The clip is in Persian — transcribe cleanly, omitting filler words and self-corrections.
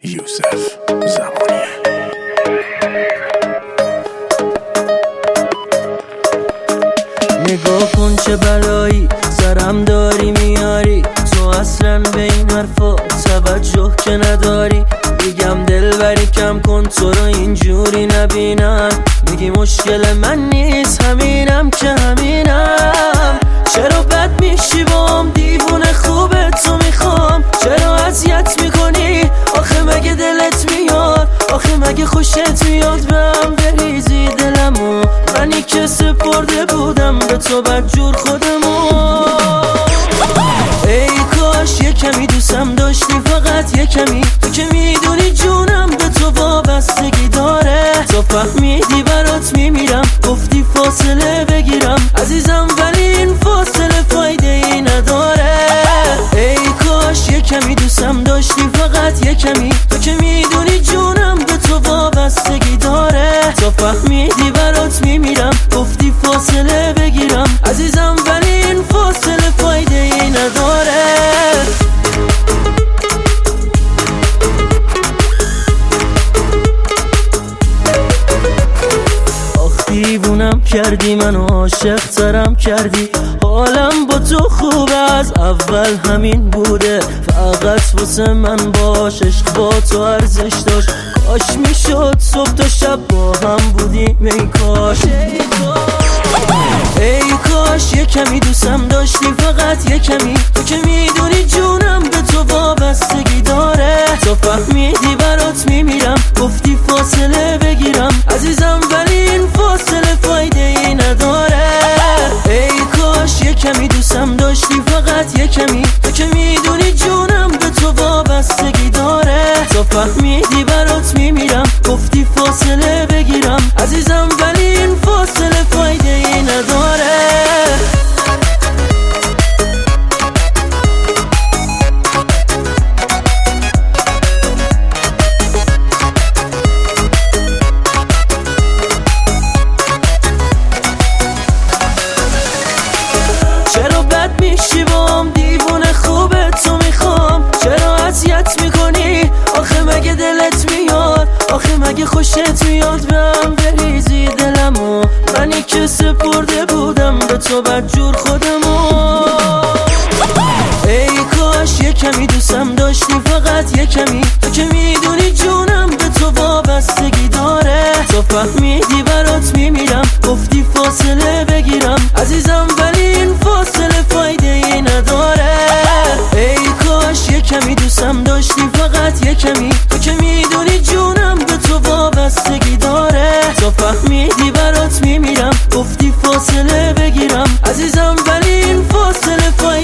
یوسف زمانی. نگاه کن چه بلایی سرم داری میاری، تو اصلا به این حرفا توجه که نداری. میگم دلبری کم کن تو رو اینجوری نبینم، میگی مشکل من نیست همینم که همینم. چرا بد میشی بام دیوونه خوبه تو میخوام، چرا اذیت میکنی آخه مگه دلت میاد، آخه مگه خوشت میاد بهم بریزی دلمو، منی که سپرده بودم به تو بدجور خودمو. ای کاش یه کمی دوستم داشتی، فقط یه کمی، تو که میدونی جونم به تو وابستگی داره. تو فهمیدی برات میمیرم، گفتی فاصله بگیرم عزیزم، ولی این فاصله فایده ای نداره. ای کاش یه کمی دوستم داشتی، فقط یه کمی، تو که میدونی جونم به تو وابستگی داره. تو فهمیدی برات میمیرم، گفتی فاصله بگیرم عزیزم، ولی این فاصله فایده ای نداره. دیوونم کردی منو، عاشق ترم کردی، حالم با تو خوبه از اول همین بوده، فقط واسه من باش، عشق با تو ارزش داشت. کاش میشد صبح تا شب با هم بودیم، ای کاش ای کاش یه کمی دوستم داشتی، فقط یه کمی، تو که میدونی جونم به تو وابستگی داره. تو فهمیدی برات میمیرم، گفتی فاصله بگیرم عزیزم، ولی این فاصله فایده ای نداره. ای کاش یه کمی دوستم داشتی، فقط یه کمی، تو که میدونی جونم به تو وابستگی داره. تو فهمیدی برات میمیرم، گفتی فاصله بگیرم عزیزم، ولی این فاصله فایده ای نداره. چرا بد میشی بام دیوونه خوبه تو میخوام، چرا اذیت میکنی آخه مگه دلت میاد، آخه مگه خوشت میاد بهم بریزی دلمو، منی که سپرده بودم به تو بدجور خودمو. ای کاش یه کمی دوستم داشتی، فقط یه کمی، تو که میدونی جونم به تو وابستگی داره. تو فهمیدی برات میمیرم، گفتی فاصله بگیرم عزیزم، ولی این فاصله فایده ای نداره. ای کاش یه کمی دوستم داشتی، فقط یه کمی، تو که میدونی جونم به تو وابستگی داره. تو فهمیدی برات میمیرم، گفتی فاصله بگیرم عزیزم، ولی این فاصله فایده